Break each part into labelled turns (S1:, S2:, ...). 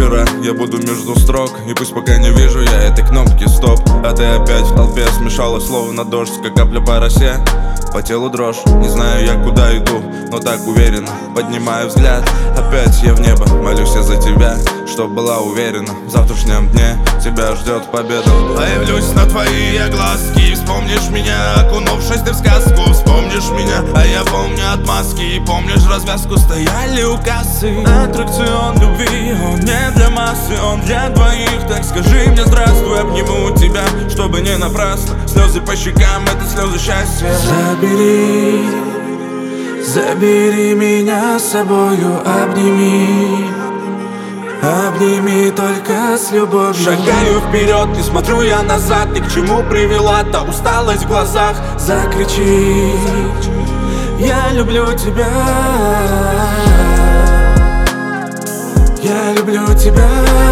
S1: вчера, я буду между строк. И пусть пока не вижу я этой кнопки стоп. А ты опять в толпе смешалась словно дождь, как капля по росе. По телу дрожь, не знаю я куда иду, но так уверенно поднимаю взгляд. Опять я в небо, молюсь я за тебя, чтоб была уверена, в завтрашнем дне тебя ждет победа.
S2: Появлюсь на твои я глазки, вспомнишь меня, окунувшись ты в сказку. Вспомнишь меня, а я помню отмазки. И помнишь развязку, стояли у кассы.
S3: Аттракцион любви, он не для массы, он для двоих. Так скажи мне здравствуй, обниму тебя, чтобы не напрасно. Слезы по щекам, это слезы счастья.
S4: Забери меня с собою, обними. Обними только с любовью.
S3: Шагаю вперед, не смотрю я назад. Ни к чему привела та усталость в глазах.
S4: Закричи: я люблю тебя. Я люблю тебя.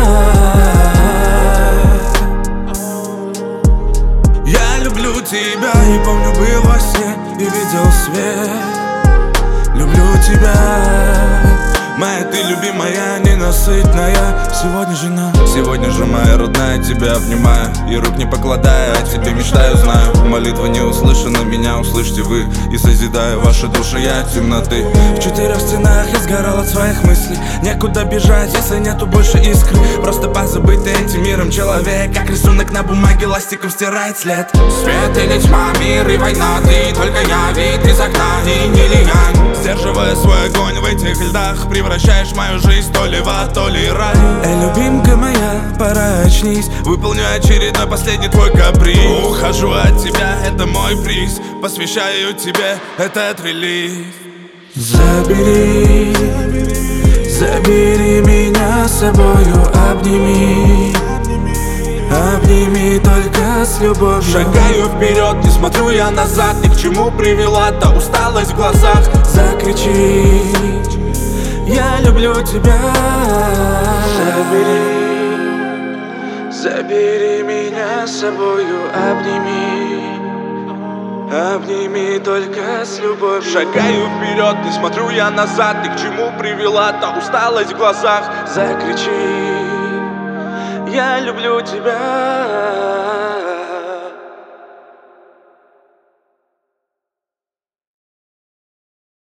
S3: Я люблю тебя. И помню, был во сне и видел свет. Люблю тебя, моя ты любимая, ненасытная. Сегодня жена,
S1: сегодня же моя родная, тебя обнимаю и рук не покладая, о тебе мечтаю, знаю. Молитва не услышана, меня услышьте вы. И созидаю ваши души я от темноты.
S3: в 4 стенах я сгорал от своих мыслей. Некуда бежать, если нету больше искры. Просто позабытый этим миром человек, как рисунок на бумаге ластиком стирает след.
S2: Свет или тьма, мир и война, ты только я, вид из окна и не лиянь.
S3: Сдерживая свой огонь в этих льдах, превращаешь мою жизнь то ли в ад, то ли рай.
S4: Любимка моя, пора очнись.
S3: Выполню очередной последний твой каприз. Ухожу от тебя, это мой приз. Посвящаю тебе этот релиз.
S4: Забери меня с собою, обними. Обними только с любовью.
S3: Шагаю вперед, не смотрю я назад. Ни к чему привела та усталость в глазах.
S4: Закричи: я люблю тебя. Забери меня с собою, обними. Обними только с любовью.
S3: Шагаю вперед, не смотрю я назад. Ни к чему привела та усталость в глазах.
S4: Закричи: я люблю тебя.